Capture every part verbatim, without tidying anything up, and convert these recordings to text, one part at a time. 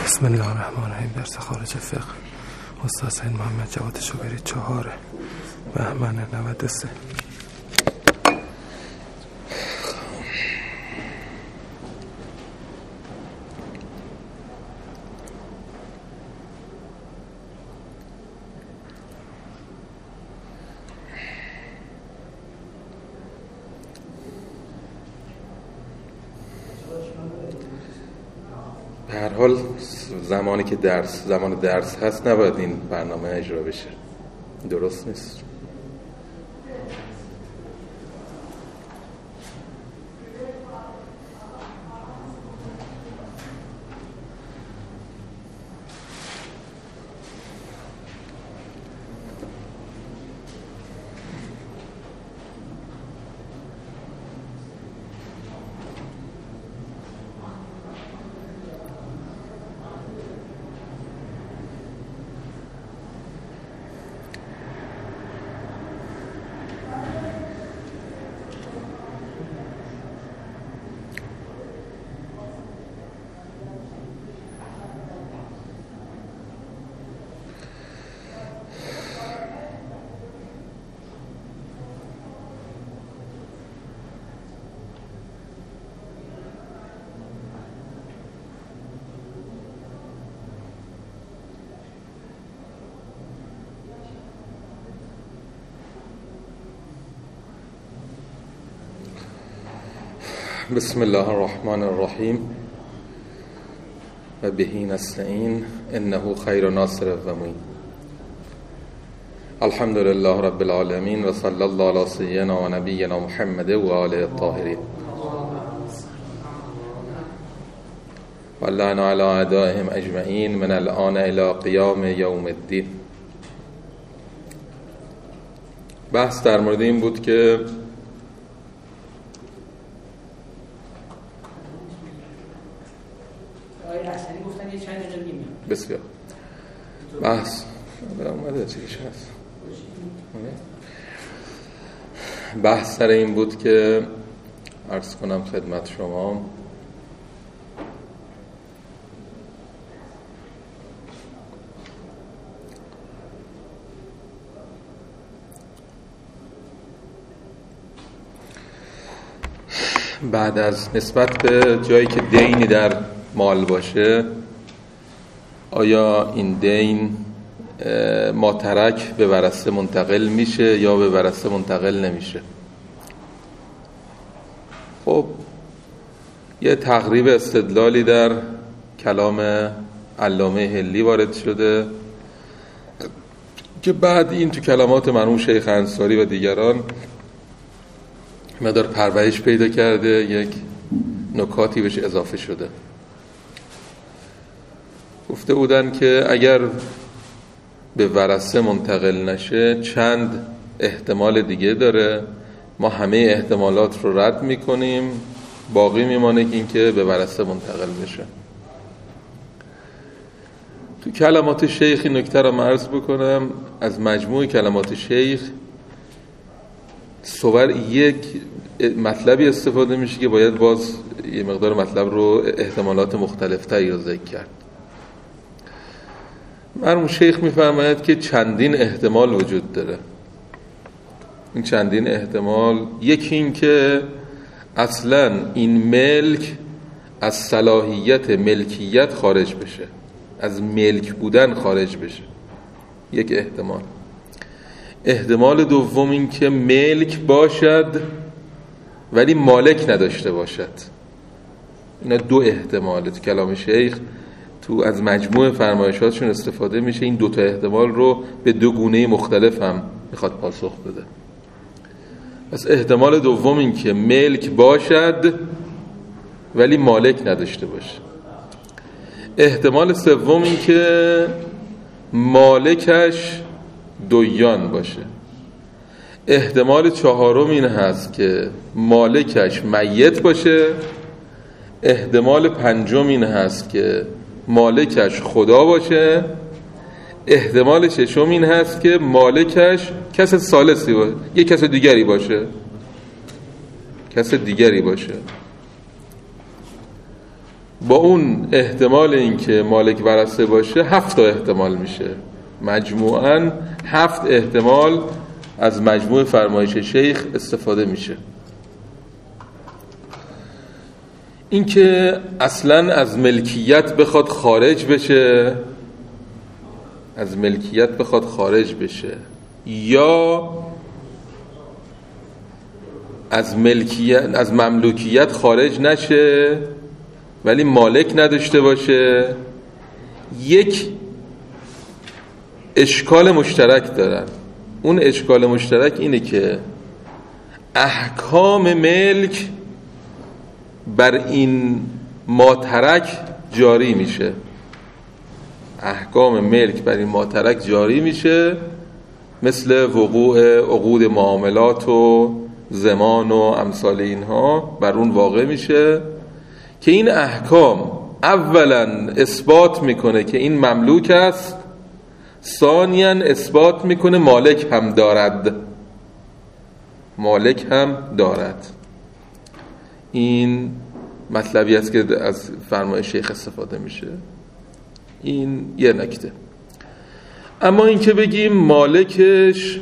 بسم الله الرحمن الرحیم. درس خارج فقه استاد سید محمد جواد شوبری، چهار بهمن نود و سه. به هر حال زمانی که درس زمان درس هست نباید این برنامه اجرا بشه، درست نیست. بسم الله الرحمن الرحیم و بهی نستعین انه خیر ناصر و معین. الحمد لله رب العالمین و صلی الله علی سیدنا و نبینا محمد و آله الطاهرین و لعن علی اعدائهم اجمعین من الآن الی قیام یوم الدین. بحث در مورد این بود که بسیار بحث اومده چیش هست بحث سر این بود که عرض کنم خدمت شما بعد از نسبت به جایی که دینی در مال باشه، آیا این دین ماترک به ورثه منتقل میشه یا به ورثه منتقل نمیشه؟ خب یه تقریب استدلالی در کلام علامه هلی وارد شده که بعد این تو کلمات مرحوم شیخ انصاری و دیگران مقدار پرورش پیدا کرده، یک نکاتی بهش اضافه شده. گفته بودن که اگر به ورثه منتقل نشه چند احتمال دیگه داره، ما همه احتمالات رو رد میکنیم، باقی میمانه که این که به ورثه منتقل بشه. تو کلمات شیخ این نکته رو عرض بکنم. از مجموع کلمات شیخ صور یک مطلبی استفاده میشه که باید باز یه مقدار مطلب رو احتمالات مختلف تری رو ذکر کرد. مرحوم شیخ میفرماید که چندین احتمال وجود داره. این چندین احتمال، یکی این که اصلا این ملک از صلاحیت ملکیت خارج بشه، از ملک بودن خارج بشه، یک احتمال. احتمال دوم این که ملک باشد ولی مالک نداشته باشد. اینا دو احتماله تو کلام شیخ، تو از مجموع فرمایشاتشون استفاده میشه. این دوتا احتمال رو به دو گونه مختلف هم میخواد پاسخ بده. پس احتمال دوم این که ملک باشد ولی مالک نداشته باشه. احتمال سوم این که مالکش دویان باشه. احتمال چهارم این هست که مالکش میت باشه. احتمال پنجم این هست که مالکش خدا باشه. احتمال ششم این هست که مالکش کس ثالثی باشه، یه کس دیگری باشه کس دیگری باشه با اون احتمال اینکه مالک ورثه باشه هفت تا احتمال میشه. مجموعاً هفت احتمال از مجموع فرمایش شیخ استفاده میشه. اینکه اصلاً از ملکیت بخواد خارج بشه، از ملکیت بخواد خارج بشه، یا از ملکیت از مملوکیت خارج نشه ولی مالک نداشته باشه، یک اشکال مشترک دارن. اون اشکال مشترک اینه که احکام ملک بر این ماترک جاری میشه. احکام ملک بر این ماترک جاری میشه، مثل وقوع عقود معاملات و زمان و امثال اینها بر اون واقع میشه که این احکام اولا اثبات میکنه که این مملوک است، ثانیاً اثبات میکنه مالک هم دارد، مالک هم دارد. این مطلبی است که از فرمایش شیخ استفاده میشه. این یه نکته. اما این که بگیم مالکش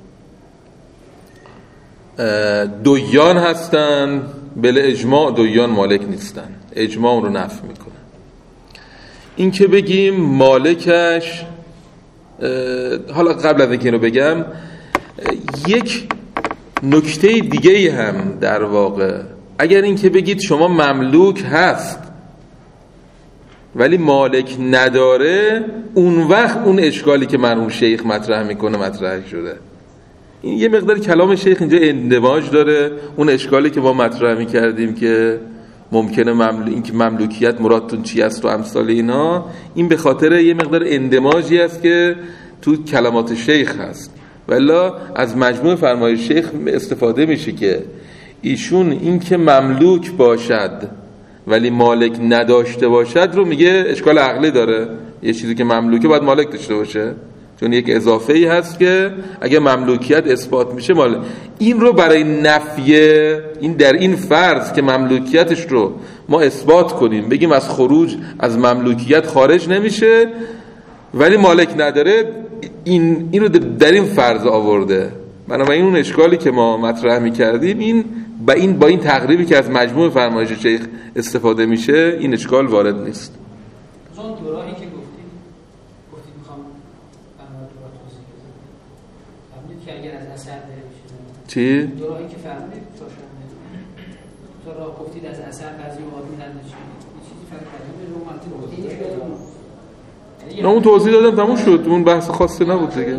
دویان هستن، بله اجماع دویان مالک نیستن، اجماع رو نفی میکنه. این که بگیم مالکش، حالا قبل از اینکه اینو بگم یک نکته دیگه هم در واقع، اگر این که بگید شما مملوک هست ولی مالک نداره، اون وقت اون اشکالی که مرحوم شیخ مطرح میکنه مطرح شده. این یه مقدار کلام شیخ اینجا اندماج داره. اون اشکالی که ما مطرح میکردیم که ممکنه مملو... این که مملوکیت مرادتون چی است و امثال اینا، این به خاطر یه مقدار اندماجی است که تو کلمات شیخ هست. والا از مجموع فرمایش شیخ استفاده میشه که ایشون این که مملوک باشد ولی مالک نداشته باشد رو میگه اشکال عقلی داره. یه چیزی که مملوکه باید مالک داشته باشه، چون یک اضافه ای هست که اگه مملوکیت اثبات میشه مالک. این رو برای نفی این در این فرض که مملوکیتش رو ما اثبات کنیم، بگیم از خروج از مملوکیت خارج نمیشه ولی مالک نداره، این این رو در این فرض آورده. بنابراین اون اشکالی که ما مطرح میکردیم، این با این با این تقریبی که از مجموع فرمایش شیخ استفاده میشه، این اشکال وارد نیست. اون دوراهی که گفتید گفتید میخوام برنامه دورا توضیح بدم. فرمودید که اگر از اثر بره میشه. چی؟ دوراهی که فرمودید چاشنبه. تو راه گفتید از اثر بعضی موارد نمیشه. این چیزی فرق کردید رو منطق گفتید. نه اون توضیح دادم تموم شد، اون بحث خاصی نبود دیگه.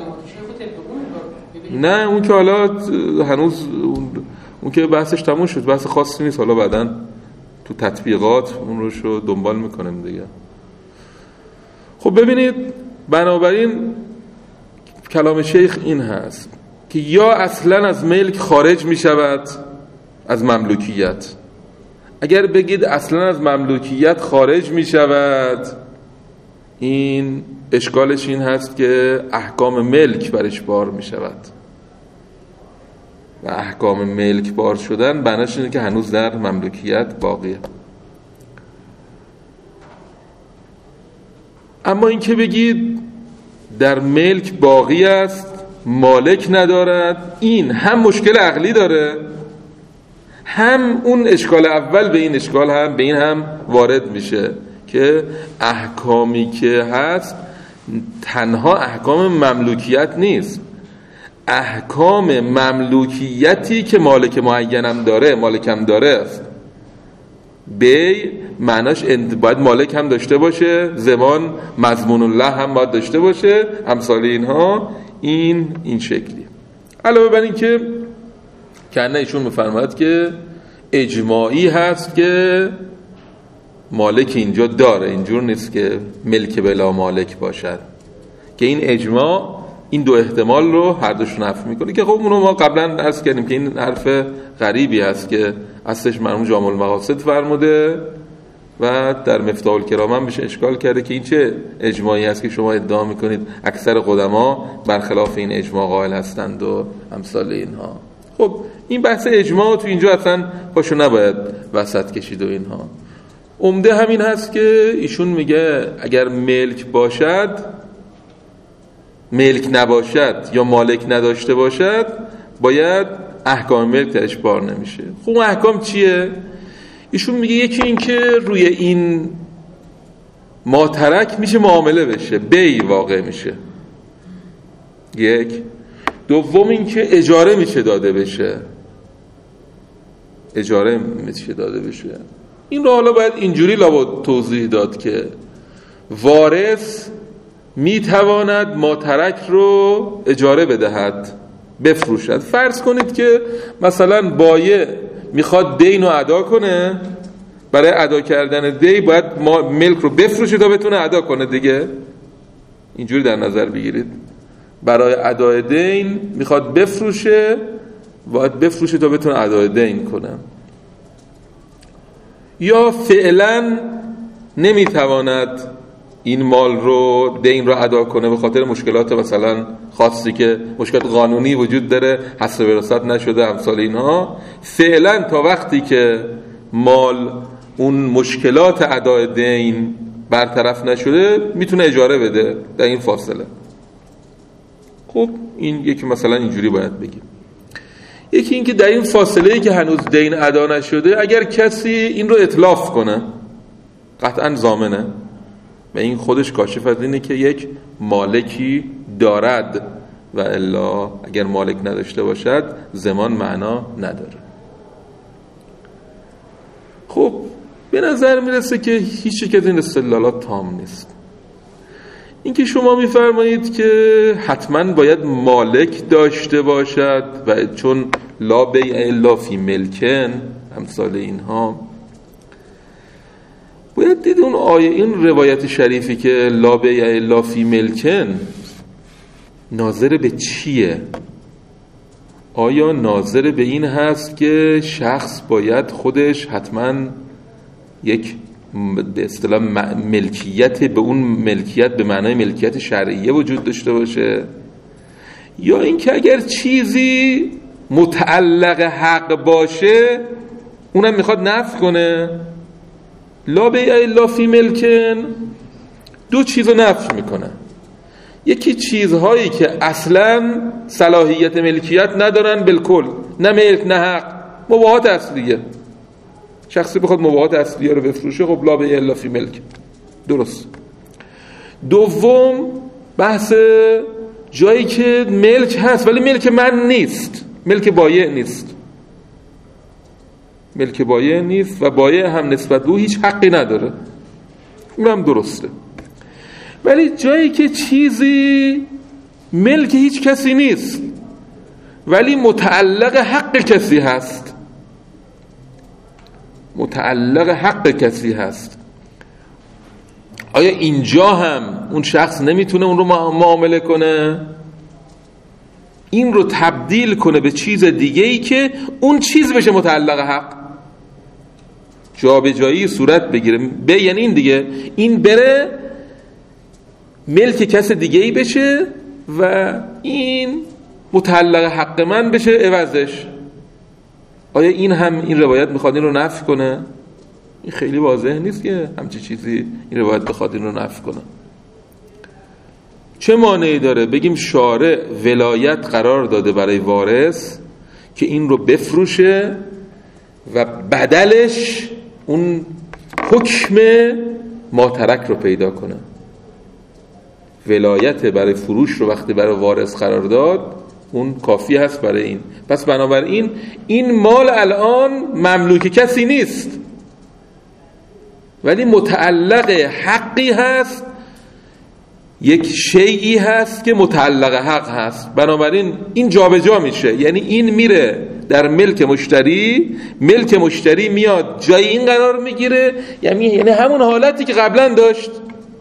نه اون که حالا هنوز اون, اون که بحثش تموم شد، بحث خاصی نیست. حالا بعدن تو تطبیقات اون رو شو دنبال میکنیم دیگه. خب ببینید، بنابراین کلام شیخ این هست که یا اصلا از ملک خارج میشود، از مملوکیت. اگر بگید اصلا از مملوکیت خارج میشود، این اشکالش این هست که احکام ملک برش بار می شود و احکام ملک بار شدن بناش اینه که هنوز در مملوکیت باقیه. اما این که بگید در ملک باقی است، مالک ندارد، این هم مشکل عقلی داره، هم اون اشکال اول به این اشکال هم به این هم وارد میشه که احکامی که هست تنها احکام مملوکیت نیست، احکام مملوکیتی که مالک معینم داره، مالکم داره است. بی معناش باید مالک هم داشته باشه، زمان مضمون الله هم باید داشته باشه، امثال اینها. این این شکلی. علاوه بر این که کنه ایشون میفرماید که اجماعی هست که مالک اینجا داره، اینجور نیست که ملک بلا مالک باشد، که این اجماع این دو احتمال رو هر دوش نفی میکنه. که خب اونو ما قبلا عرض کردیم که این حرف غریبی هست که اصلش مرحوم جامع المقاصد فرموده و در مفتاح الکرام هم بهش اشکال کرده که این چه اجماعی هست که شما ادعا میکنید اکثر قدما برخلاف این اجماع قائل هستند و امثال اینها. خب این بحث اجماع تو اینجا اصلا پاشو نباید وسط کشید و اینها. عمده همین هست که ایشون میگه اگر ملک باشد، ملک نباشد یا مالک نداشته باشد، باید احکام ملک درش بار نمیشه. خب احکام چیه؟ ایشون میگه یکی این که روی این ماترک میشه معامله بشه، بی واقع میشه، یک. دوم این که اجاره میشه داده بشه، اجاره میشه داده بشه. این رو حالا باید اینجوری لابد توضیح داد که وارث میتواند ماترک رو اجاره بدهد، بفروشد. فرض کنید که مثلا بایع میخواد دین رو ادا کنه، برای ادا کردن دی باید ما ملک رو بفروشه تا بتونه ادا کنه دیگه. اینجوری در نظر بگیرید، برای ادای دین میخواد بفروشه، باید بفروشه تا بتونه ادای دین کنه. یا فعلا نمیتواند این مال رو، دین رو ادا کنه به خاطر مشکلات مثلا خاصی که مشکلات قانونی وجود داره، حصر وراثت نشده، امثال اینها. فعلا تا وقتی که مال اون مشکلات ادای دین برطرف نشده میتونه اجاره بده در این فاصله. خب این یکی مثلا اینجوری باید بگیم. یکی این که در این فاصله‌ای که هنوز دین ادا نشده، اگر کسی این رو اتلاف کنه قطعا ضامنه و این خودش کاشف از اینه که یک مالکی دارد و الا اگر مالک نداشته باشد ضمان معنا نداره. خب به نظر میرسه که هیچ یک از این استدلالات تام نیست. اینکه شما میفرمایید که حتما باید مالک داشته باشد و چون لا بیع الا فی ملکن امثال اینها، باید دید اون آیه، این روایت شریفی که لا بیع الا فی ملکن ناظر به چیه؟ آیا ناظر به این هست که شخص باید خودش حتما یک به اصطلاح ملکیت، به اون ملکیت به معنای ملکیت شرعیه وجود داشته باشه، یا اینکه اگر چیزی متعلق حق باشه اونم میخواد نفی کنه؟ لا بیع الا فی ملکن دو چیزو نفی میکنه. یکی چیزهایی که اصلا صلاحیت ملکیت ندارن بالکل، نه ملک نه حق، مباحات اصلیه. شخصی بخواد مباحات اصلیه رو بفروشه، خب لا بیع الا فی ملک، درست. دوم بحث جایی که ملک هست ولی ملک من نیست، ملک بایع نیست، ملک بایع نیست و بایع هم نسبت به او هیچ حقی نداره، اونم درسته. ولی جایی که چیزی ملک هیچ کسی نیست ولی متعلق حق کسی هست، متعلق حق کسی هست، آیا اینجا هم اون شخص نمیتونه اون رو معامله کنه، این رو تبدیل کنه به چیز دیگه‌ای که اون چیز بشه متعلق حق، جا به جایی صورت بگیره؟ به یعنی این دیگه، این بره ملک کس دیگه‌ای بشه و این متعلق حق من بشه عوضش. آیا این هم این روایت میخواد این رو نفی کنه؟ این خیلی واضح نیست که همچی چیزی این روایت بخواد این رو نفی کنه. چه مانعی داره بگیم شارع ولایت قرار داده برای وارث که این رو بفروشه و بدلش اون حکم ماترک رو پیدا کنه؟ ولایت برای فروش رو وقتی برای وارث قرار داد اون کافی هست برای این. پس بنابراین این مال الان مملوک کسی نیست ولی متعلق حقی هست، یک شیئی هست که متعلق حق هست. بنابراین این جابجا میشه، یعنی این میره در ملک مشتری، ملک مشتری میاد جای این قرار میگیره، یعنی یعنی همون حالتی که قبلا داشت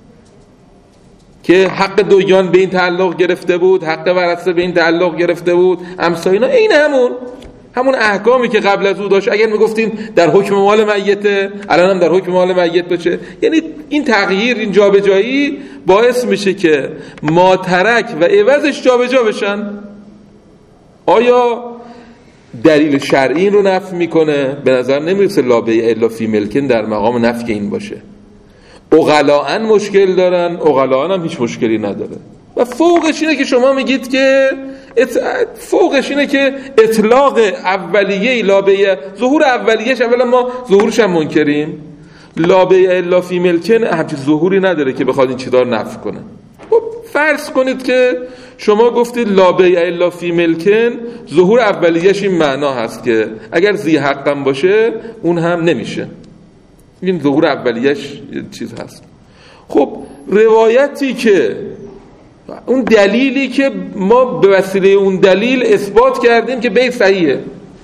که حق دویان به این تعلق گرفته بود، حق ورثه به این تعلق گرفته بود، امثال اینا، این همون همون احکامی که قبل از او داشت. اگر میگفتیم در حکم مال میته، الان هم در حکم مال میت باشه. یعنی این تغییر، این جابجایی باعث میشه که ماترک و عوضش جابجا بشن. آیا دلیل شرعی این رو نفی میکنه. به نظر نمیرسه لا بیع الا فی ملکن در مقام نفی این باشه. عقلاء مشکل دارن، عقلاء هم هیچ مشکلی نداره. و فوقش اینه که شما میگید که ات... فوقش اینه که اطلاق اولیه لا بیع، ظهور اولیه‌اش اولا ما ظهورش هم منکریم. لا بیع الا فی ملکن همچین ظهوری نداره که بخواد این چیزا رو نفی کنه. خب فرض کنید که شما گفتید لا بیع الا فی ملکن، ظهور اولیه‌اش این معنا هست که اگر ذی حقم باشه اون هم نمیشه. این ظهور اولیه‌اش چیز هست. خب روایتی که اون دلیلی که ما به وسیله اون دلیل اثبات کردیم که بیع صحیحه،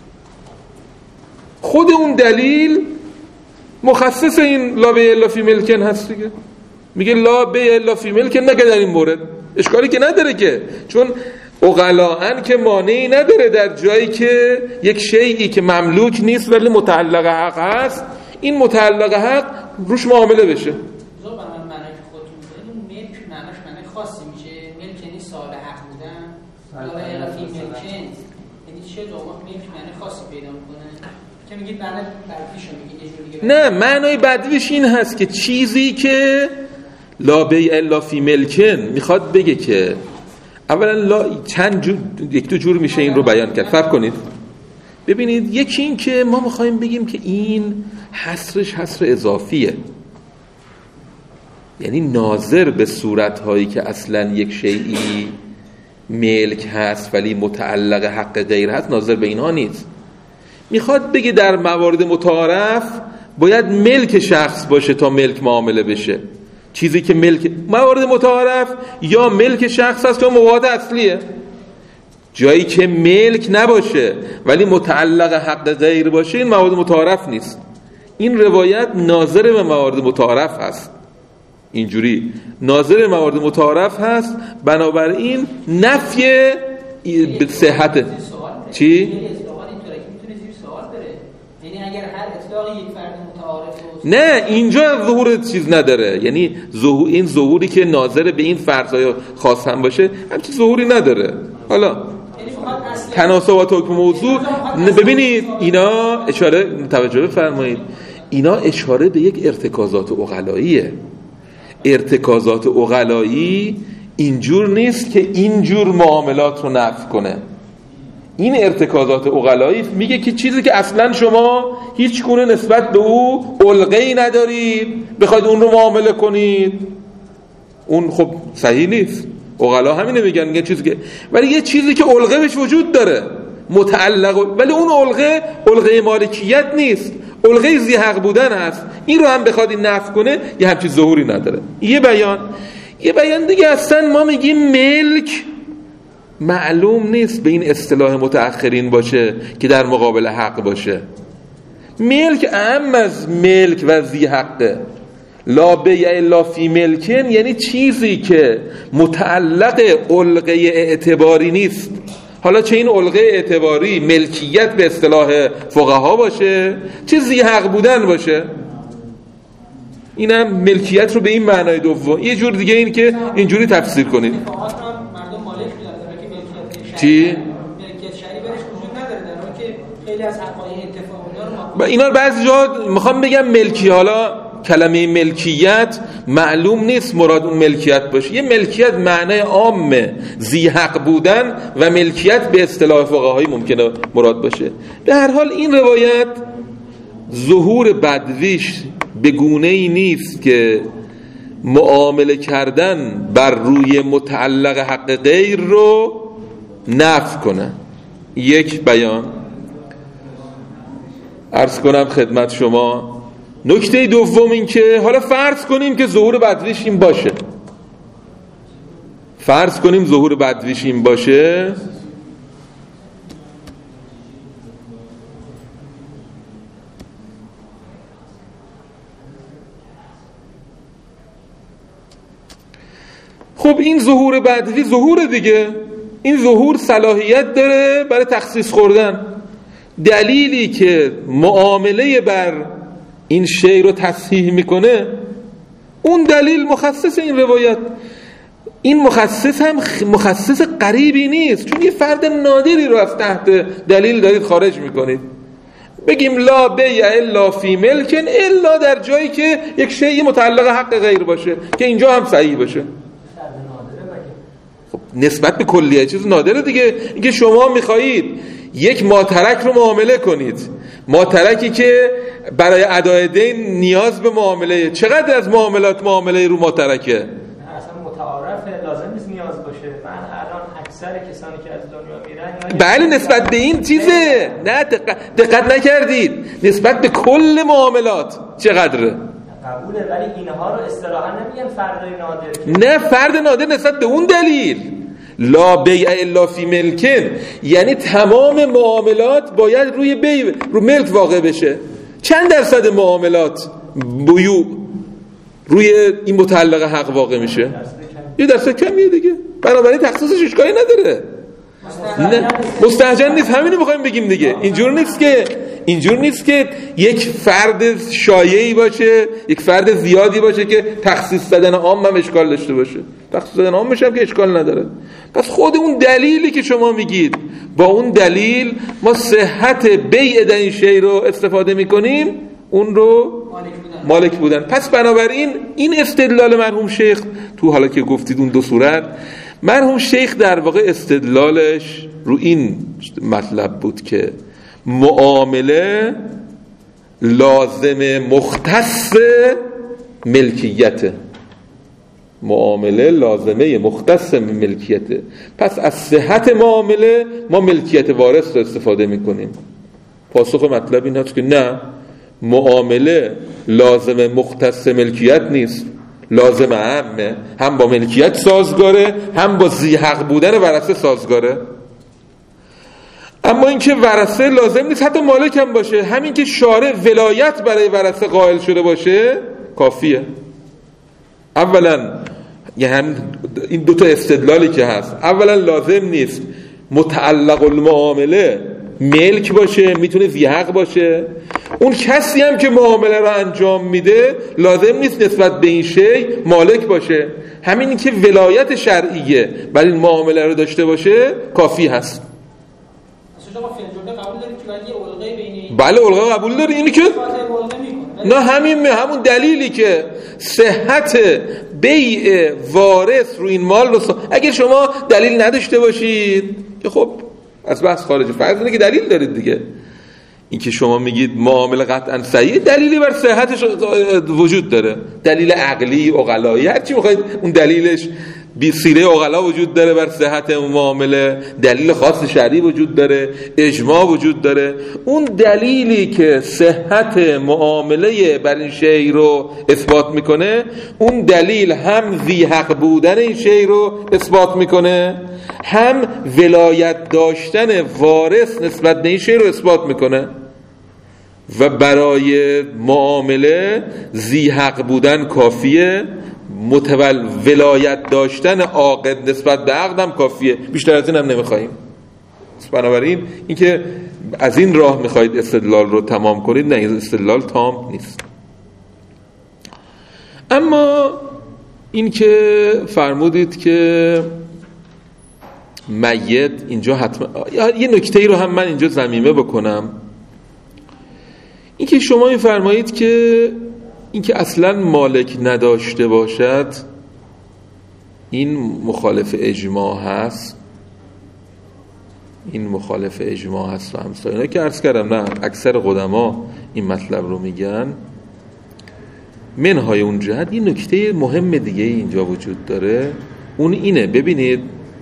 خود اون دلیل مخصص این لا بیع الا فی ملکن هست دیگه. میگه لا بیع الا فی ملکن، نگه در این مورد اشکالی که نداره که، چون عقلاء که مانعی نداره در جایی که یک شیئی که مملوک نیست ولی متعلق حق هست، این متعلق حق روش معامله بشه. خاصی میشه ملک یعنی صاحب حق بودن، لا بیع الا فی ملکن یعنی چه دوما ملک معنی خاصی پیدا میکنه که میگید معنی بعدیشو میگید یه جوری. نه، معنی بعدیش این هست که چیزی که لا بیع الا فی ملکن میخواد بگه که اولا لا چند جور، یک دو جور میشه این رو بیان کرد. فرق کنید ببینید، یکی این که ما میخوایم بگیم که این حصرش حصر اضافیه، یعنی ناظر به صورتهایی که اصلا یک شیئی ملک هست ولی متعلق حق غیر هست، ناظر به اینها نیست. میخواد بگه در موارد متعارف باید ملک شخص باشه تا ملک معامله بشه. چیزی که ملک موارد متعارف یا ملک شخص هست یا مواد اصلیه. جایی که ملک نباشه ولی متعلق حق غیر باشه این مواد متعارف نیست. این روایت ناظر به موارد متعارف هست، اینجوری ناظر موارد متعارف هست، بنابراین نفی صحت چی؟ یعنی اگر هر اطلاقی یک فرد متعارف نه، اینجا ظهور چیز نداره، یعنی ظهور این ظهوری که ناظر به این فرضای خاص هم باشه همچین ظهوری نداره. حالا تناسبات حکم موضوع ببینید، اینا اشاره توجه بفرمایید، اینا اشاره به یک ارتکازات عقلاییه. ارتکازات عقلایی اینجور نیست که اینجور معاملات رو نفی کنه. این ارتکازات عقلایی میگه که چیزی که اصلا شما هیچ گونه نسبت به او علقه‌ای ندارید بخواید اون رو معامله کنید، اون خب صحیح نیست. عقلا همینه میگن، میگن چیزی که، ولی یه چیزی که علقه بهش وجود داره متعلق، ولی اون علقه علقه مالکیت نیست، علقه ذی حق بودن هست. این رو هم بخواد این نفی کنه یه همچین ظهوری نداره. یه بیان یه بیان دیگه، اصلا ما میگیم ملک معلوم نیست به این اصطلاح متأخرین باشه که در مقابل حق باشه. ملک اهم از ملک و ذی حقه. لا بیع الا فی ملکن یعنی چیزی که متعلق علقه اعتباری نیست. حالا چه این علقه اعتباری ملکیت به اصطلاح فقها باشه، چه ذی حق بودن باشه، اینم ملکیت رو به این معنای دوم. یه جور دیگه این که اینجوری تفسیر کنید. چی؟ ملکیت شرعی برش وجود نداره، در حالی که خیلی از حقایق اتفاق اینا رو اینا رو بعضی جا میخوام بگم ملکی. حالا کلمه ملکیت معلوم نیست مراد اون ملکیت باشه. یه ملکیت معنای عامه، ذی حق بودن و ملکیت به اصطلاح فقهایی ممکنه مراد باشه. به هر حال این روایت ظهور بدویش به گونه‌ای نیست که معامله کردن بر روی متعلق حق غیر رو نفی کنه. یک بیان عرض کنم خدمت شما. نکته دوم این که حالا فرض کنیم که ظهور بدویش این باشه، فرض کنیم ظهور بدویش این باشه، خب این ظهور بدوی ظهور دیگه، این ظهور صلاحیت داره برای تخصیص خوردن. دلیلی که معامله بر این شی رو تصحیح میکنه اون دلیل مخصص این روایت. این مخصص هم مخصص غریبی نیست، چون یه فرد نادری رو از تحت دلیل دارید خارج میکنید. بگیم لا بیع الا فی ملکن، الا در جایی که یک شیء متعلق حق غیر باشه که اینجا هم صحیح باشه. خب نسبت به کلیه چیز نادره دیگه. اینکه شما میخواهید یک ماترک رو معامله کنید، ماترکی که برای ادای دین نیاز به معامله، چقدر از معاملات معامله رو ماترکه؟ اصلا متعارفه، لازم نیست نیاز باشه. من الان اکثر کسانی که از دنیا میرن بله نسبت به این چیزه. نه دقت, دقت نکردید نسبت به کل معاملات چقدره؟ قبوله، ولی اینها رو اصطلاحا نمیگن فردای نادر. نه فرد نادر نسبت به اون دلیل لا بیع الا فی ملکن، یعنی تمام معاملات باید روی بیع رو ملک واقع بشه. چند درصد معاملات بیوع روی این متعلق حق واقع میشه؟ یه درصد کمیه دیگه. بنابراین تخصیصش اشکالی نداره. نه مستهجن نیست. همینو میخوایم بگیم دیگه. اینجور نیست که اینجور نیست که یک فرد شایعی باشه، یک فرد زیادی باشه که تخصیص دادن عام هم اشکال داشته باشه. تخصیص دادن عام میشه که اشکال نداره. پس خود اون دلیلی که شما میگید، با اون دلیل ما صحت بیع این شی رو استفاده میکنیم، اون رو مالک بودن. پس بنابراین این استدلال مرحوم شیخ تو، حالا که گفتید اون دو صورت، مرحوم شیخ در واقع استدلالش رو این مطلب بود که معامله لازم مختص ملکیته. معامله لازمه مختص ملکیته. پس از صحت معامله ما ملکیت وارث رو استفاده میکنیم. پاسخ مطلب این هست که نه، معامله لازم مختص ملکیت نیست، لازم عامه، هم با ملکیت سازگاره هم با ذی حق بودن ورثه سازگاره. اما اینکه ورثه لازم نیست حتی مالک هم باشه، همین که شارع ولایت برای ورثه قائل شده باشه کافیه. اولا یه هم این دو تا استدلالی که هست، اولا لازم نیست متعلق المعامله ملک باشه، میتونه ذی حق باشه. اون کسی هم که معامله رو انجام میده لازم نیست نسبت به این شی مالک باشه. همین که ولایت شرعیه برای این معامله رو داشته باشه کافی هست. قبول دارید که باید یه علقه بین، بله علقه قبول داری. اینی که نه همین همون دلیلی که صحت بیع وارث رو این مال رو سا... اگر شما دلیل نداشته باشید که خب از بحث خارجه، فرض اینه که دلیل دارید دیگه. این که شما میگید معامله قطعا صحیح، دلیلی بر صحتش وجود داره، دلیل عقلی عقلایی هر چی میخواید اون دلیلش بی سیره عقلا وجود داره بر صحت اون معامله، دلیل خاص شرعی وجود داره، اجماع وجود داره. اون دلیلی که صحت معامله بر این شی رو اثبات میکنه، اون دلیل هم ذی حق بودن این شی رو اثبات میکنه، هم ولایت داشتن وارث نسبت به این شی رو اثبات میکنه. و برای معامله ذی حق بودن کافیه، متول ولایت داشتن عاقد نسبت به عقدم کافیه، بیشتر از این هم نمیخواییم. بنابراین اینکه از این راه میخواید استدلال رو تمام کنید، نه این استدلال تام نیست. اما این که فرمودید که میت اینجا حتما، یه نکته‌ای رو هم من اینجا ضمیمه بکنم، این که شما میفرمایید که این که اصلا مالک نداشته باشد این مخالف اجماع هست، این مخالف اجماع هست و همسا اینا که عرض کردم نه اکثر قدما این مطلب رو میگن. منهای اون جهت این نکته مهم دیگه اینجا وجود داره، اون اینه، ببینید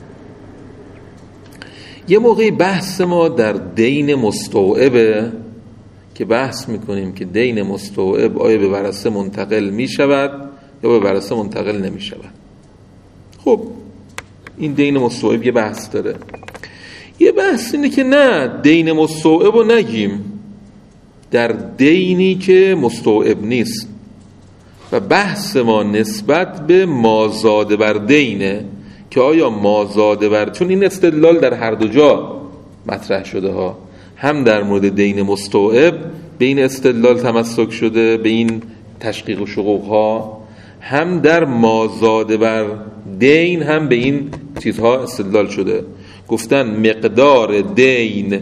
یه موقعی بحث ما در دین مستوعبه که بحث میکنیم که دین مستوعب آیا به ورثه منتقل میشود یا به ورثه منتقل نمیشود. خب این دین مستوعب یه بحث داره. یه بحث اینه که نه، دین مستوعب رو نگیم در دینی که مستوعب نیست، و بحث ما نسبت به مازاد بر دینه که آیا مازاد بر، چون این استدلال در هر دو جا مطرح شده ها، هم در مورد دین مستوعب به این استدلال تمسک شده، به این تشقیق و شقوق ها، هم در مازاد بر دین هم به این چیزها استدلال شده. گفتن مقدار دین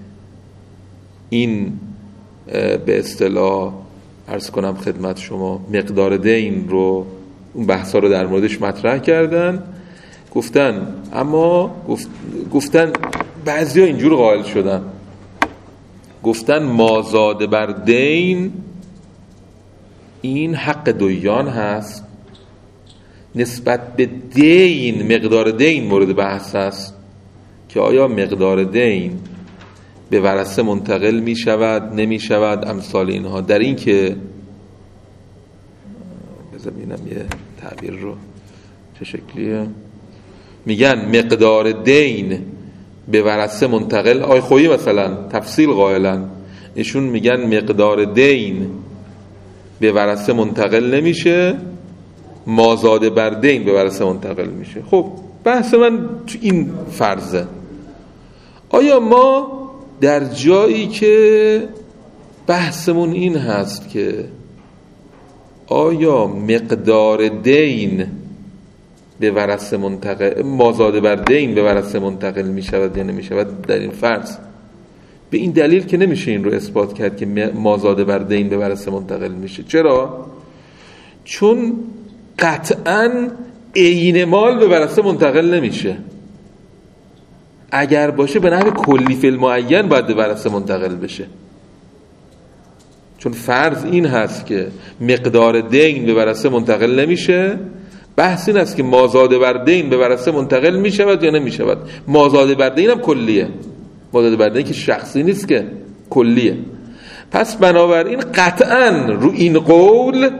این به اصطلاح عرض کنم خدمت شما مقدار دین رو اون بحثا رو در موردش مطرح کردن. گفتن اما گفت گفتن بعضیا اینجور قائل شدن، گفتن مازاد بر دین این حق دویان هست، نسبت به دین مقدار دین مورد بحث هست که آیا مقدار دین به ورثه منتقل می شود نمی شود امثال اینها. در این که بذار ببینم یه تعبیر رو چه شکلیه، میگن مقدار دین به ورثه منتقل، آی خویی مثلا تفصیل قائلن، ایشون میگن مقدار دین به ورثه منتقل نمیشه، مازاد بر دین به ورثه منتقل میشه. خب بحث من تو این فرضه، آیا ما در جایی که بحثمون این هست که آیا مقدار دین به ورثه منتقل، مازاد بر دین به ورثه منتقل می شود یا نمی شود، در این فرض به این دلیل که نمیشه این رو اثبات کرد که مازاد بر دین به ورثه منتقل میشه. چرا؟ چون قطعاً عین مال به ورثه منتقل نمیشه، اگر باشه به نحو کلی فی المعین باید به ورثه منتقل بشه، چون فرض این هست که مقدار دین به ورثه منتقل نمیشه. بحث این است که مازاد بر دین به ورثه منتقل می شود یا نمی شود. مازاد بر دین هم کلیه، مازاد بر دین که شخصی نیست که کلیه. پس بنابراین قطعاً رو این قول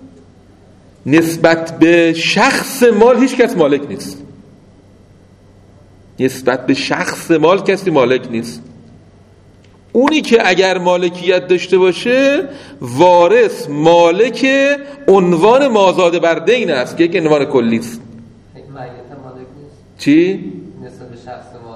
نسبت به شخص مال هیچ کس مالک نیست، نسبت به شخص مال کسی مالک نیست. اونی که اگر مالکیت داشته باشه وارث مالک عنوان مازاد بر دین است که یک عنوان کلی است. یک میت مالک نیست. چی؟ نسبت به شخص مال.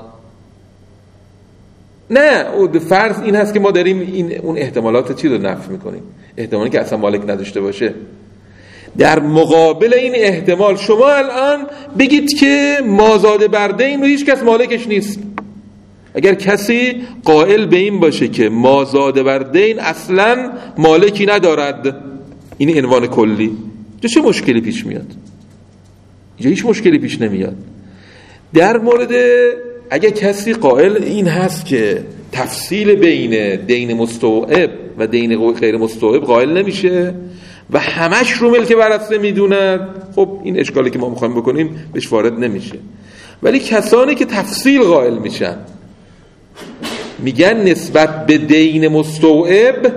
نه، او فرض این هست که ما داریم این اون احتمالات چی رو نفی میکنیم، احتمالی که اصلا مالک نداشته باشه. در مقابل این احتمال شما الان بگید که مازاد بر دین رو هیچ کس مالکش نیست. اگر کسی قائل به این باشه که مازاد بر دین اصلا مالکی ندارد، این عنوان کلی، چه مشکلی پیش میاد؟ اینجا هیچ مشکلی پیش نمیاد. در مورد اگر کسی قائل این هست که تفصیل بین دین مستوعب و دین غیر مستوعب قائل نمیشه و همش رو ملک ورثه میدونن، خب این اشکالی که ما میخوایم بکنیم بهش وارد نمیشه. ولی کسانی که تفصیل قائل میشن میگن نسبت به دین مستوعب،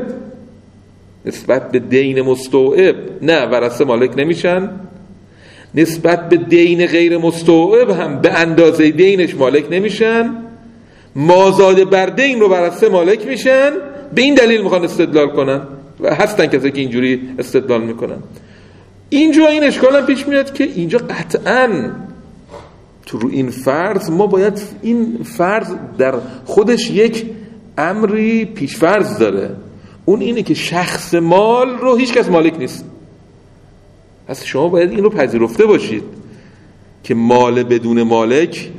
نسبت به دین مستوعب نه ورثه مالک نمیشن، نسبت به دین غیر مستوعب هم به اندازه دینش مالک نمیشن، مازاد بر دین رو ورثه مالک میشن. به این دلیل میخوان استدلال کنن و هستن کسی که اینجوری استدلال میکنن. اینجا این اشکال هم پیش میاد که اینجا قطعاً تو رو این فرض ما باید، این فرض در خودش یک امری پیش فرض داره، اون اینه که شخص مال رو هیچ کس مالک نیست. پس شما باید این رو پذیرفته باشید که مال بدون مالک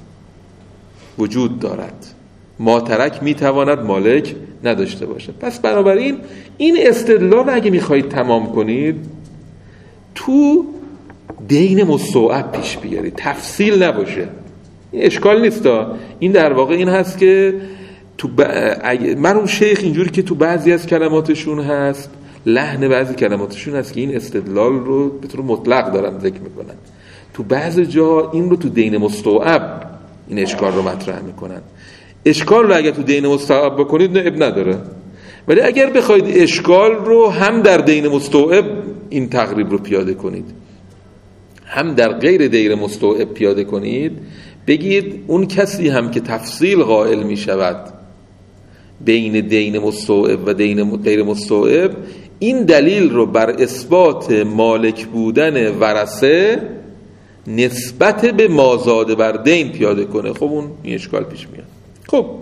وجود دارد، ما ترک میتواند مالک نداشته باشه. پس بنابراین این استدلال اگه میخواید تمام کنید تو دین مستوعب پیش بیارید، تفصیل نباشه. این اشکال نیست. این در واقع این هست که تو ب... من اون شیخ اینجوری که تو بعضی از کلماتشون هست، لحن بعضی کلماتشون هست که این استدلال رو به طور مطلق دارن ذکر میکنن، تو بعضی جا این رو تو دین مستوعب این اشکال رو مطرح میکنن. اشکال رو اگر تو دین مستوعب بکنید نه اب نداره، ولی اگر بخواید اشکال رو هم در دین مستوعب این تقریب رو پیاده کنید هم در غیر دین مستوعب پیاده کنید، بگید اون کسی هم که تفصیل قائل می شود بین دین مستوعب و دین غیر مستوعب، این دلیل رو بر اثبات مالک بودن ورثه نسبت به مازاد بر دین پیاده کنه. خب اون این اشکال پیش میاد. خب خب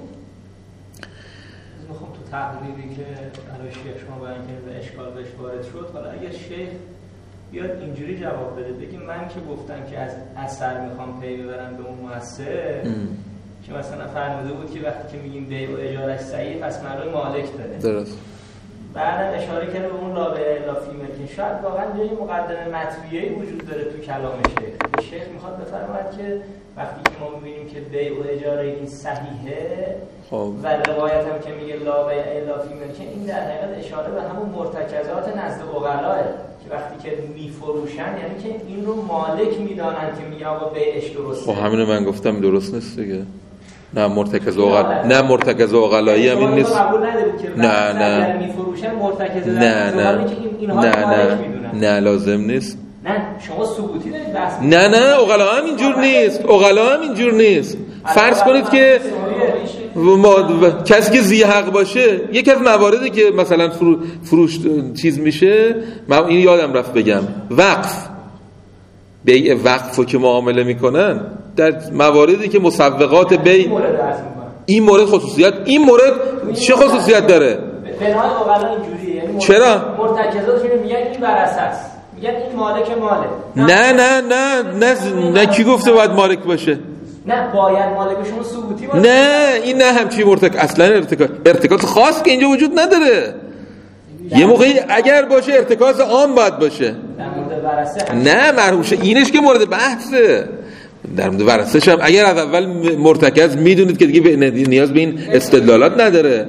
تو تقریبی که برای شیخ شما بیان کردید و اشکال بهش وارد شد، حالا اگر شیخ بیاد اینجوری جواب بده، بگیم من که گفتم که از اثر میخوام پی ببرم به اون مؤثر که مثلا فرموده بود که وقتی که میگیم بیع و اجارش صحیح پس معنای مالک داره. درست. بعدم اشاره کرده به اون رابع اضافی که شاید واقعا یه مقدمه مطویه‌ای وجود داره تو کلام شیخ. شیخ میخواد بفرماید که وقتی که ما میبینیم که بیع و اجاره این صحیحه خب. و روایت هم که میگه لا بیع الا فی ملکین، این در حقیقت اشاره به همون مرتکزات نزد عقلاه که وقتی که میفروشن یعنی که این رو مالک میدانن که میگه آقا بیعش درسته. خب همینو من گفتم درست نیست دیگه. نه مرتکز اوغل نه مرتکز اوغلایی هم این نیست. نه نه میفروشن مرتکز نه نه نه نه نه لازم نیست. نه شما ثبوتی دارید بحث. نه نه اوغلا هم اینجور نیست. اوغلا هم اینجور نیست. فرض کنید که کسی که ذی حق باشه، یکی از مواردی که مثلا فرو... فروش چیز میشه، من این یادم رفت بگم، وقف بیع وقفو که معامله میکنن در مواردی که مسوقات بیع، این مورد خصوصیت این مورد چه خصوصیت داره؟ بنای اوغلا اینجوریه، یعنی چرا؟ مرتکزاتش میگن این ورثه است، میگن این مالک ماله. نه نه نه نه نه کی گفته باید مالک باشه؟ نه باید مالکشون ثبوتی باشه. نه این نه همچین مرتکز اصلا ارتکاز ارتکاز خاص که اینجا وجود نداره. یه موقعی اگر باشه ارتکاز عام باید باشه. نه مرحوم اینش که مورد بحثه. در مورد ورثه‌ش هم اگر از اول مرتکز میدونید که دیگه نیاز به این استدلالات نداره.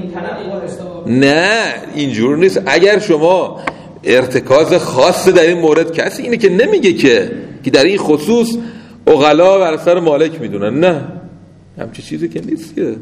نه اینجور نیست. اگر شما ارتکاز خاص در این مورد، کسی اینه که نمیگه که که در این خصوص عقلا ورثه رو مالک میدونن، نه همچین چیزی که نیست که.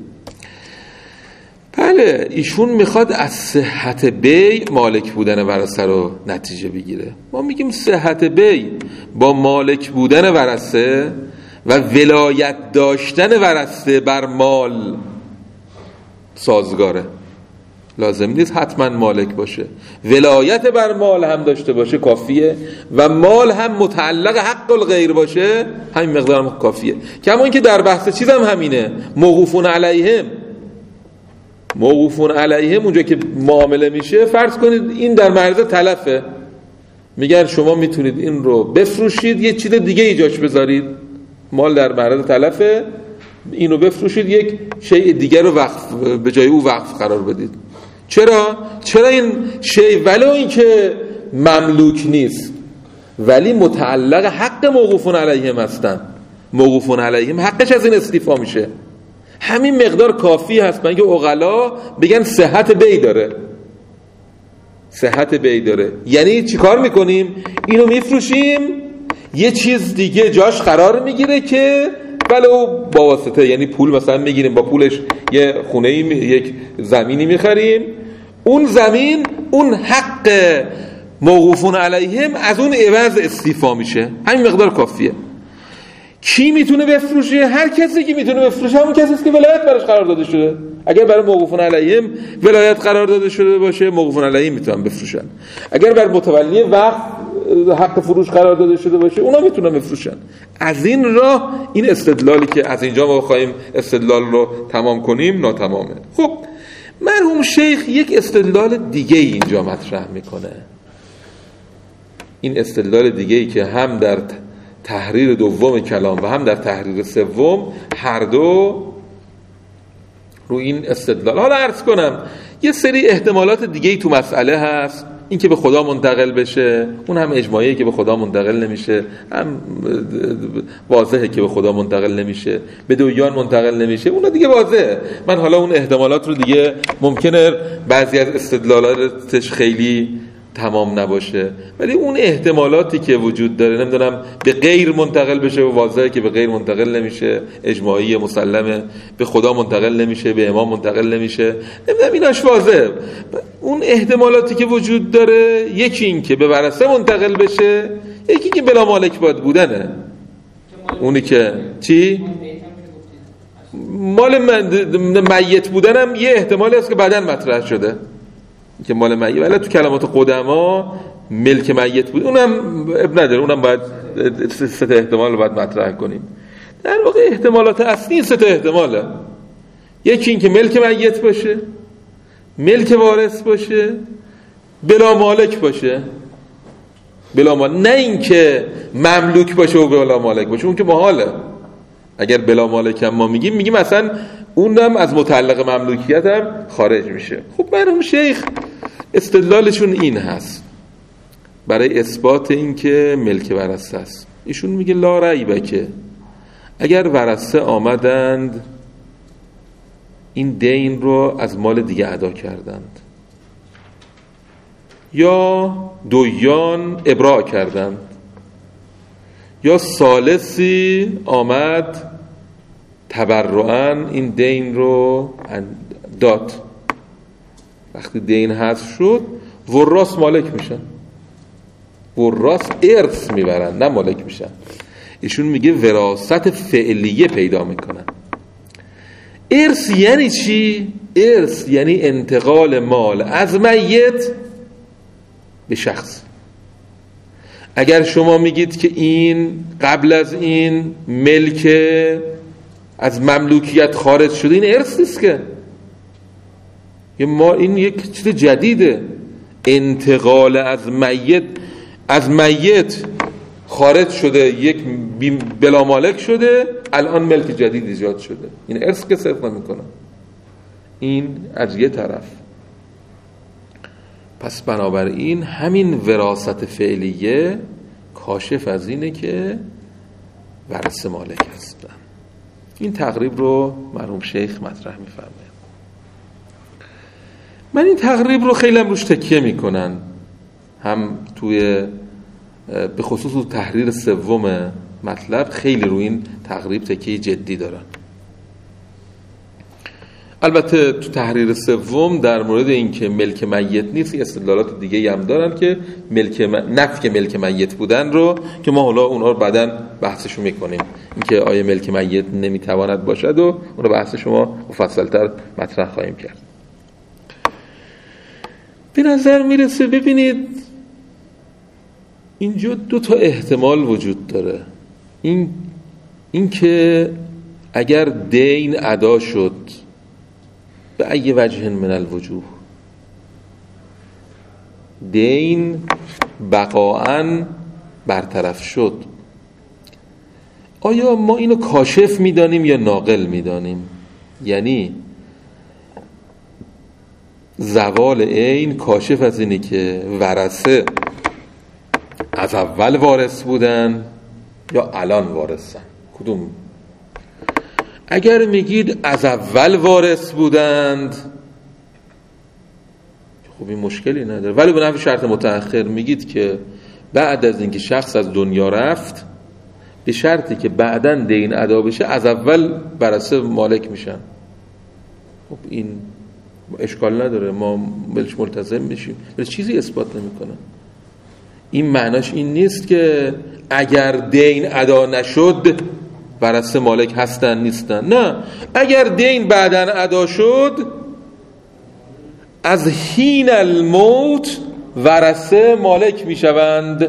بله ایشون میخواد از صحت بیع مالک بودن ورثه رو نتیجه بگیره. ما میگیم صحت بیع با مالک بودن ورثه و ولایت داشتن ورثه بر مال سازگاره. لازم نیست حتما مالک باشه، ولایت بر مال هم داشته باشه کافیه و مال هم متعلق حق الغیر باشه همین مقدار هم کافیه. کما اینکه در بحث چیز هم همینه، موقوفون علیهم موقوفون علیهم اونجا که معامله میشه، فرض کنید این در معرض تلفه، میگن شما میتونید این رو بفروشید یه چیز دیگه ایجاش بذارید، مال در معرض تلفه اینو بفروشید یک شیء دیگر رو وقف به جای او وقف قرار بدید. چرا؟ چرا این شیء ولو این که مملوک نیست ولی متعلق حق موقوفون علیهم هستن، موقوفون علیهم حقش از این استیفا میشه، همین مقدار کافی هست برای اینکه عقلا بگن صحت بیع داره. صحت بیع داره یعنی چی کار میکنیم؟ اینو میفروشیم یه چیز دیگه جاش قرار میگیره که ولو با واسطه، یعنی پول مثلا میگیریم با پولش یه خونه ای می... یک زمینی میخریم، اون زمین اون حق موقوفون علیهم از اون عوض استیفا میشه، همین مقدار کافیه. کی میتونه بفروشه؟ هر کسی که میتونه بفروشه همون کسی است که ولایت براش قرار داده شده. اگر برای موقوفون علیهم ولایت قرار داده شده باشه موقوفون علیهم میتونن بفروشن. اگر بر متولی وقت حق فروش قرار داده شده باشه اونا میتونن بفروشن. از این راه این استدلالی که از اینجا ما خواهیم استدلال رو تمام کنیم ناتمامه. خب مرحوم شیخ یک استدلال دیگه اینجا مطرح میکنه. این استدلال دیگه ای که هم در تحریر دوم کلام و هم در تحریر سوم هر دو رو این استدلال. حالا عرض کنم یه سری احتمالات دیگه‌ای تو مسئله هست، این که به خدا منتقل بشه، اون هم اجماعیه که به خدا منتقل نمیشه، هم واضحه که به خدا منتقل نمیشه، به دویان منتقل نمیشه، اونا دیگه واضحه. من حالا اون احتمالات رو دیگه ممکنه بعضی از استدلالاتش خیلی تمام نباشه، ولی اون احتمالاتی که وجود داره، نمیدونم به غیر منتقل بشه و واضحه که به غیر منتقل نمیشه، اجماعی مسلمه، به خدا منتقل نمیشه، به امام منتقل نمیشه، نمیدونم ایناش واضحه. اون احتمالاتی که وجود داره، یکی این که به ورثه منتقل بشه، یکی که بلا مالک باید بودنه. اونی که چی؟ مال میت بودنم یه احتمالی هست که بعداً مطرح شده که مال میت، ولی تو کلمات قدما ملک میت بود، اونم اب نداره، اونم باید سه تا احتمال رو باید مطرح کنیم. در واقع احتمالات اصلی سه تا احتماله. یکی این که ملک میت باشه، ملک وارث باشه، بلا مالک باشه. بلا مالک، نه اینکه مملوک باشه و بلا مالک باشه، اون که محاله. اگر بلا مالک هم ما میگیم میگیم اصلا اونم از متعلق مملوکیت هم خارج میشه. خب مرحوم شیخ استدلالشون این هست برای اثبات این که ملک ورثه است. ایشون میگه لا ریبه که اگر ورثه آمدند این دین رو از مال دیگه ادا کردند یا دویان ابراء کردند یا ثالثی آمد تبرعاً این دین رو داد، وقتی دین حذف شد وراث مالک میشن، وراث ارث میبرن نه مالک میشن. ایشون میگه وراثت فعلیه پیدا میکنن. ارث یعنی چی؟ ارث یعنی انتقال مال از میت به شخص. اگر شما میگید که این قبل از این ملک از مملوکیت خارج شده، این ارث نیست که، ما این یک چیز جدیده. انتقال از میت، از میت خارج شده، یک بلا مالک شده، الان ملک جدید ایجاد شده، این ارث که صرف نمیکنه. این از یه طرف. پس بنابراین همین وراثت فعلیه کاشف از اینه که ورثه مالک هستن. این تقریب رو مرحوم شیخ مطرح می‌فرمایند. من این تقریب رو خیلی هم روش تکیه میکنن، هم توی به خصوص تو تحریر سوم مطلب خیلی روی این تقریب تکیه جدی دارن. البته تو تحریر سوم در مورد این که ملک میت نیست استدلالات دیگه هم دارن که ملک م... نفی ملک میت بودن رو که ما حالا اونها رو بعداً بحثشو میکنیم، اینکه آیا ملک میت نمیتواند باشد و اون رو بحث شما مفصل‌تر مطرح خواهیم کرد. به نظر میرسه ببینید اینجا دو تا احتمال وجود داره. این این که اگر دین ادا شد به ای وجه من الوجوه، دین بقاءً برطرف شد، آیا ما اینو کاشف میدانیم یا ناقل میدانیم؟ یعنی زوال عین کاشف از اینه که ورثه از اول وارث بودن یا الان وارثن؟ کدوم؟ اگر میگید از اول وارث بودند خب این مشکلی نداره، ولی به نحو شرط متأخر میگید که بعد از اینکه شخص از دنیا رفت به شرطی که بعداً دین ادا بشه از اول ورثه مالک میشن. خب این اشکال نداره، ما بهش ملتزم میشیم، ولی چیزی اثبات نمیکنه. این معناش این نیست که اگر دین ادا نشد ورثه مالک هستن نیستن، نه، اگر دین بعداً ادا شد از حین الموت ورثه مالک میشوند.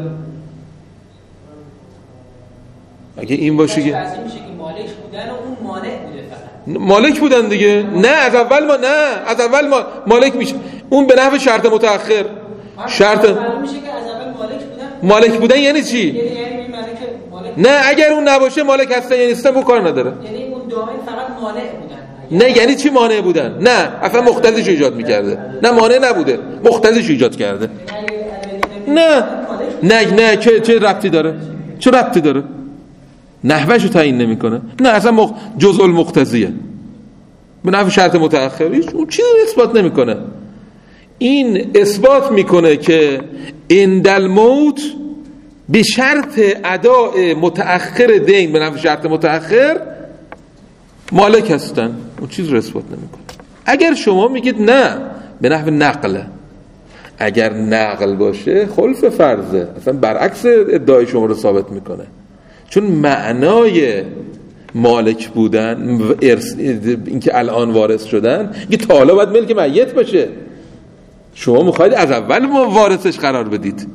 اگه این باشه که مالک بودن و اون مانع بوده فقط. مالک بودن دیگه، نه از اول ما نه از اول ما مالک میشه، اون به نحو شرط متأخر. شرط میشه که از اول مالک بودن. مالک بودن یعنی چی؟ یعنی این معنی که مالک نه اگر اون نباشه مالک هستن یا نیستن بو کار نداره. یعنی اون دامن فقط مانع بودن. نه یعنی چی مانع بودن؟ نه اصلا مقتضیش ایجاد میکرده. نه مانع نبوده، مقتضیش ایجاد کرده. نه نه نه چه چه ربطی داره؟ چه ربطی داره؟ نحوهشو تعیین نمیکنه. نه اصلا مق... جزء المقتضیه، به نحو شرط متأخر اون چیزی اثبات نمیکنه. این اثبات میکنه که عند الموت به شرط اداء متأخر دین به نحو شرط متأخر مالک هستن، اون چیز رو اثبات نمیکنه. اگر شما میگید نه به نحو نقل، اگر نقل باشه خلف فرضه، اصلا برعکس ادعای شما رو ثابت میکنه، چون معنای مالک بودن ارث اینکه الان وارث شدن یه تا حالا باید ملک میت باشه. شما میخواید از اول ما وارثش قرار بدید،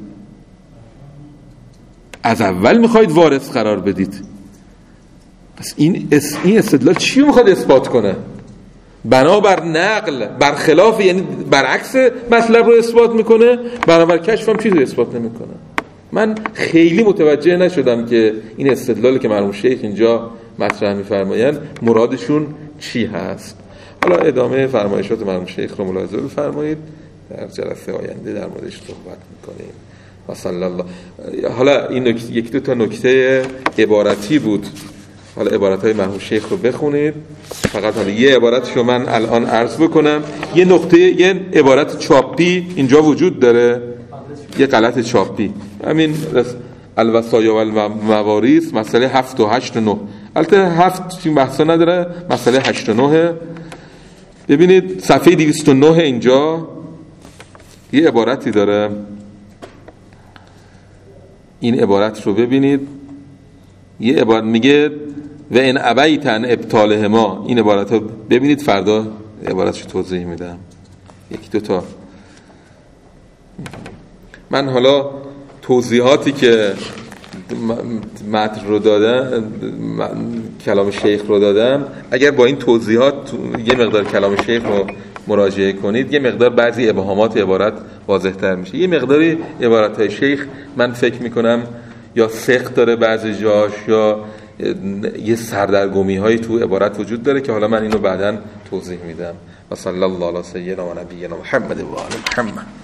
از اول میخواید وارث قرار بدید. پس این اس این استدلال چی میخواد اثبات کنه؟ بنابر نقل برخلاف، یعنی برعکس مطلب رو اثبات میکنه، بنابر کشف هم چیزی اثبات نمیکنه. من خیلی متوجه نشدم که این استدلالی که مرحوم شیخ اینجا مطرح می‌فرمایند مرادشون چی هست. حالا ادامه فرمایشات مرحوم شیخ رو ملاحظه بفرمایید، در جلسه آینده در موردش صحبت می‌کنیم. و صلی الله. حالا این نکته، یک دو تا نکته عبارتی بود، حالا عبارت‌های مرحوم شیخ رو بخونید. فقط حالا یه عبارتش رو من الان عرض بکنم. یه نقطه، یه عبارت چاپی اینجا وجود داره، یه غلط چاپی، همین الوصایا و المواریث مسئله هفت و هشت و نه. البته هفت این بحثا نداره، مسئله هشت و نه. ببینید صفحه دویست و نه اینجا یه عبارتی داره، این عبارت رو ببینید. یه عبارت میگه و ان ابیتن ابطالهما. این عبارت رو ببینید، فردا عبارتش رو توضیح میدم. یکی دو تا من حالا توضیحاتی که متن رو دادم، کلام شیخ رو دادم، اگر با این توضیحات یه مقدار کلام شیخ رو مراجعه کنید، یه مقدار بعضی ابهامات عبارت واضح تر میشه. یه مقداری عبارت‌های شیخ من فکر میکنم یا سخت داره بعضی جاش، یا یه سردرگمی هایی تو عبارت وجود داره که حالا من اینو بعداً توضیح میدم. و صلی الله علی سیدنا و نبینا محمد و آل محمد.